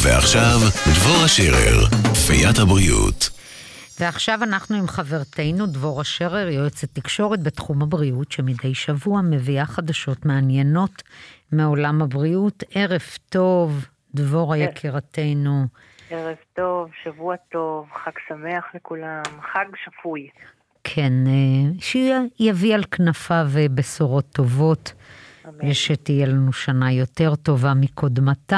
ועכשיו, דבורה שרר, פיית הבריאות. ועכשיו אנחנו עם חברתנו דבורה שרר, יועצת תקשורת בתחום הבריאות, שמדי שבוע מביאה חדשות מעניינות מעולם הבריאות. ערב טוב, דבורה יקירתנו. ערב טוב, שבוע טוב, חג שמח לכולם, חג שפוי. כן, שיביא על כנפיו בשורות טובות, ושתהיה לנו שנה יותר טובה מקודמתה.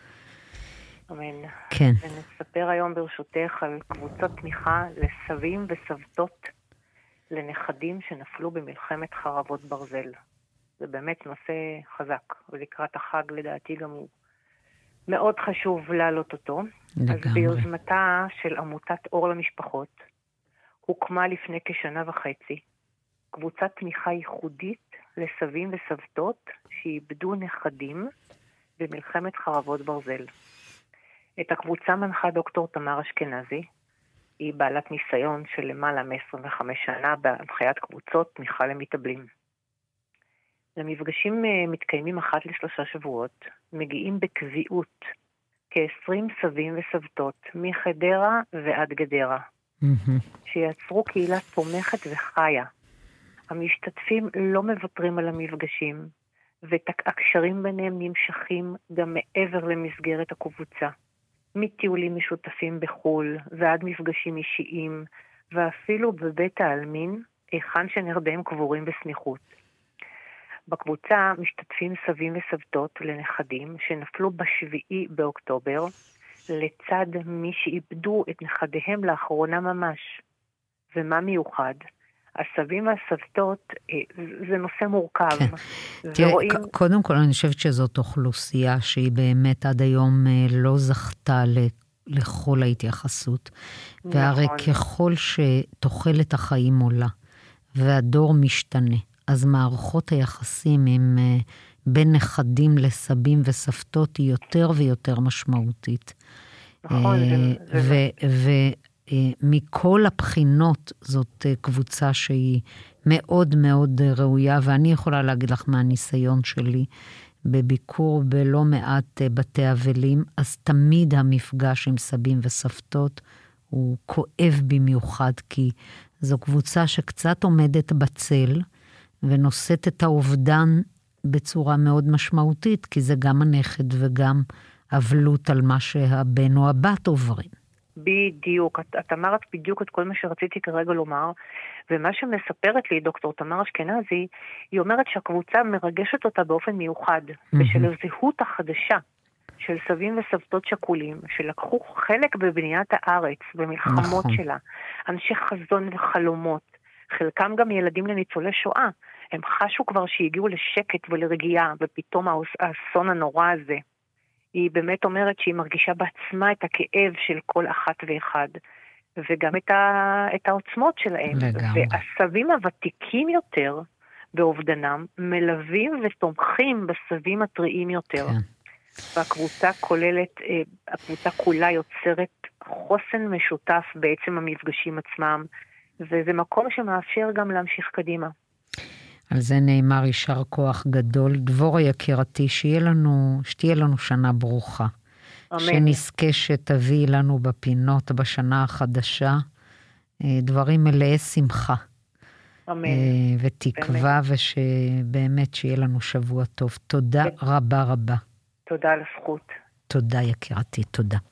אמן. כן. ונספר היום ברשותך על קבוצות תמיכה לסבים וסבתות לנכדים שנפלו במלחמת חרבות ברזל. זה באמת נושא חזק, ולקראת החג לדעתי גם הוא מאוד חשוב להעלות אותו. לגמרי. אז ביוזמתה של עמותת אור למשפחות, הוקמה לפני כשנה וחצי קבוצת תמיכה ייחודית לסבים וסבתות שאיבדו נכדים במלחמת חרבות ברזל. את הקבוצה מנחה דוקטור תמר אשכנזי, היא בעלת ניסיון של למעלה מ-25 שנה בהנחיית קבוצות תמיכה למתאבלים. למפגשים מתקיימים אחת ל3 שבועות, מגיעים בקביעות כ-20 סבים וסבתות מחדרה ועד גדרה, שיצרו קהילה תומכת וחיה. המשתתפים לא מוותרים על המפגשים, והקשרים ביניהם נמשכים גם מעבר למסגרת הקבוצה. מטיולים משותפים בחול, ועד מפגשים אישיים, ואפילו בבית העלמין, היכן שנרדיהם קבורים בסמיכות. בקבוצה משתתפים סבים וסבתות לנכדים שנפלו ב7 באוקטובר, לצד מי שאיבדו את נכדיהם לאחרונה ממש. ומה מיוחד? הסבים והסבתות זה נושא מורכב. כן. ורואים... תראה, קודם כל אני חושבת שזאת אוכלוסייה שהיא באמת עד היום לא זכתה לכל ההתייחסות. נכון. והרי ככל שתוחלת החיים עולה והדור משתנה, אז מערכות היחסים עם בין נכדים לסבים וסבתות היא יותר ויותר משמעותית. נכון. ומכל הבחינות זאת קבוצה שהיא מאוד מאוד ראויה, ואני יכולה להגיד לך מהניסיון שלי, בביקור בלא מעט בתי אבלים, אז תמיד המפגש עם סבים וסבתות הוא כואב במיוחד, כי זו קבוצה שקצת עומדת בצל, ונושאת את האובדן בצורה מאוד משמעותית, כי זה גם הנכד וגם אבלות על מה שהבן או הבת עוברים. בדיוק, את אמרת בדיוק את כל מה שרציתי כרגע לומר, ומה שמספרת לי דוקטור תמר אשכנזי, היא אומרת שהקבוצה מרגשת אותה באופן מיוחד, בשל הזהות החדשה של סבים וסבתות שכולים, שלקחו חלק בבניית הארץ, במלחמות שלה, אנשי חזון וחלומות, חלקם גם ילדים לניצולי שואה, הם חשו כבר שהגיעו לשקט ולרגיעה, ופתאום האסון הנורא הזה, היא באמת אומרת שהיא מרגישה בעצמה את הכאב של כל אחת ואחד, וגם את העוצמות שלהם. לגמרי. והסבים הוותיקים יותר באובדנם, מלווים ותומכים בסבים הטריים יותר. כן. והקבוצה כוללת, הקבוצה כולה יוצרת חוסן משותף בעצם המפגשים עצמם, וזה מקום שמאפשר גם להמשיך קדימה. על זה נאמר יישר כוח גדול. דבורה יקירתי, שתהיה לנו שנה ברוכה. אמן. שנזכה שתביא לנו בפינות בשנה החדשה, דברים מלאי שמחה. אמן. ותקווה, ושבאמת שיהיה לנו שבוע טוב. תודה רבה רבה. תודה על הזכות. תודה יקירתי, תודה.